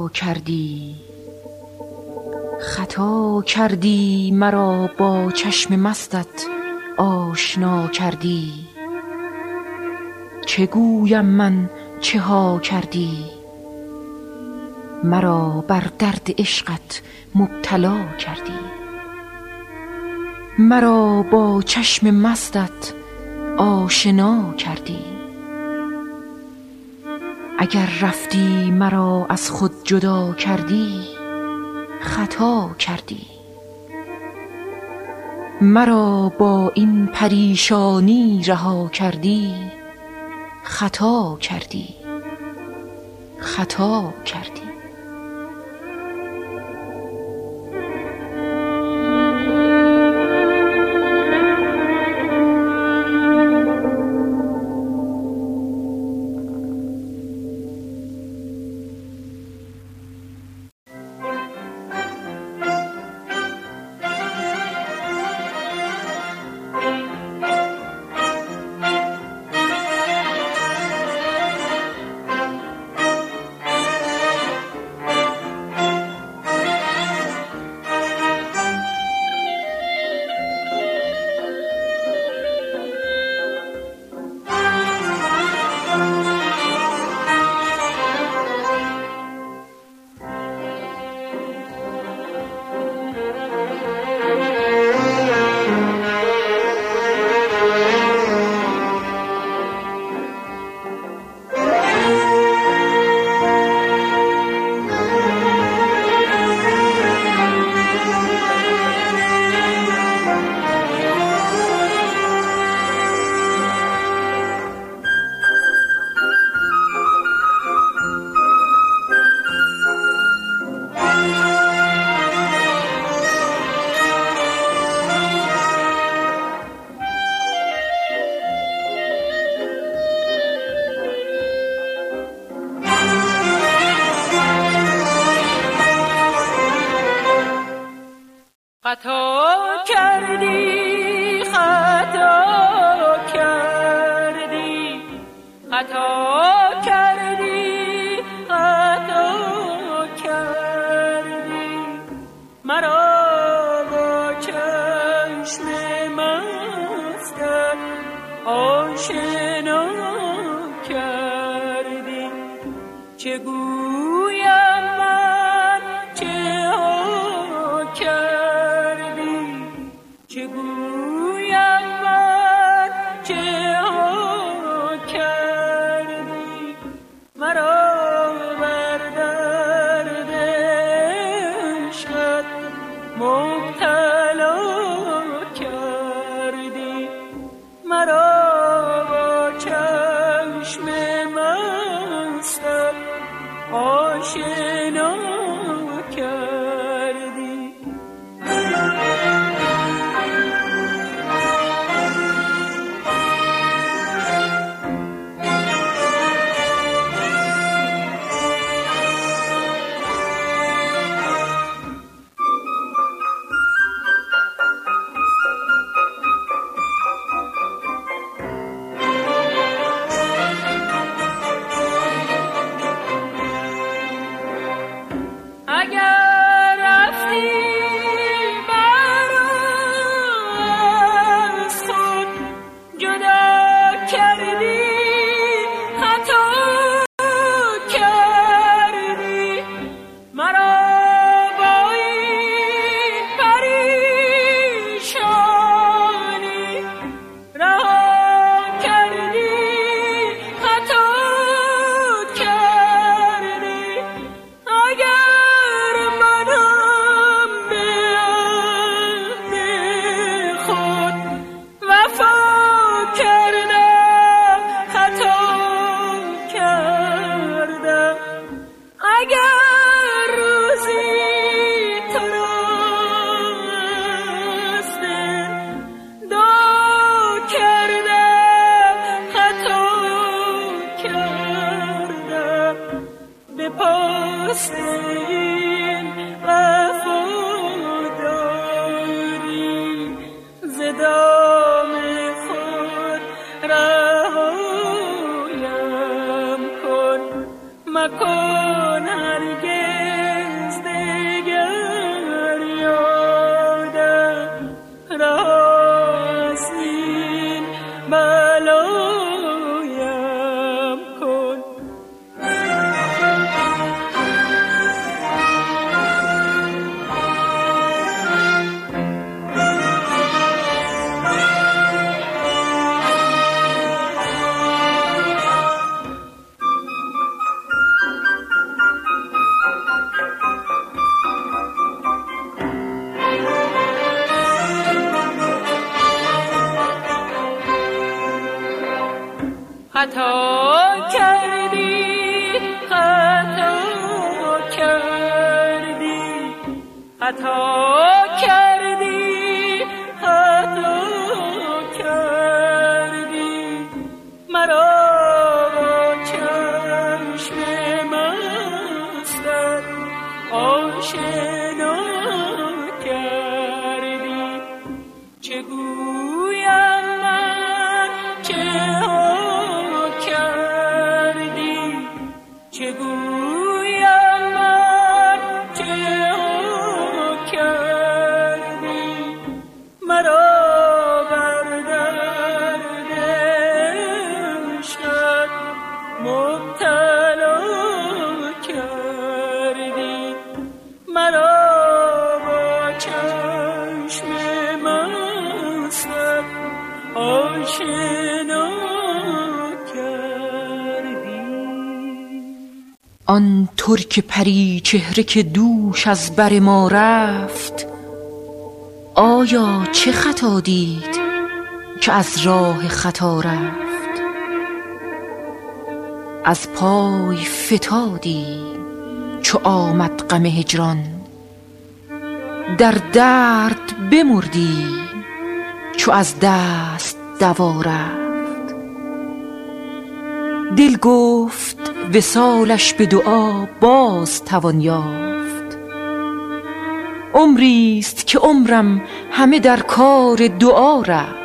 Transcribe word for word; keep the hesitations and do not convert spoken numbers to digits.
خطا کردی، خطا کردی مرا با چشم مستت آشنا کردی. چه گویم من چه ها کردی، مرا بر درد عشقت مبتلا کردی. مرا با چشم مستت آشنا کردی. اگر رفتی مرا از خود جدا کردی، خطا کردی. مرا با این پریشانی رها کردی، خطا کردی، خطا کردی. خطا کردی، خطا کردی، خطا کردی، خطا کردی. مرا با چشم مستت آشنا کردی. چه گویم من چه ها کردی، چه گویم من چه ها کردی. مرا بر درد عشقت مبتلا کردی. مرا با چشم مستت آشنا کردی. اگر رفتی مرا از خود جدا کردی، خطا کردی. مرا با این پریشانی رها کردی، خطا کردی. اگر منم به عهد خود وفا کردم، خطا کردم. اگر روزی تو را از دل دور کردم، خطا کردم. به پاس این وفاداری ز دام خود رهایم کن، مکن هرگز خطا کردی خطا کردی مرا با چشم مستت آشنا کردی. چه گویم من چه ها کردی، چه گویم من چه ها کردی مرا بر درد عشقت مبتلا کردی. مرا با چشم مستت آشنا کردی. آن ترک پری چهره که دوش از بر ما رفت، آیا چه خطا دید که از راه خطا رفت؟ از پای فتادی چو آمد غم هجران، در درد بمردی چو از دست دوا رفت. دل گفت وصالش به دعا باز توان یافت، عمریست که عمرم همه در کار دعا رفت.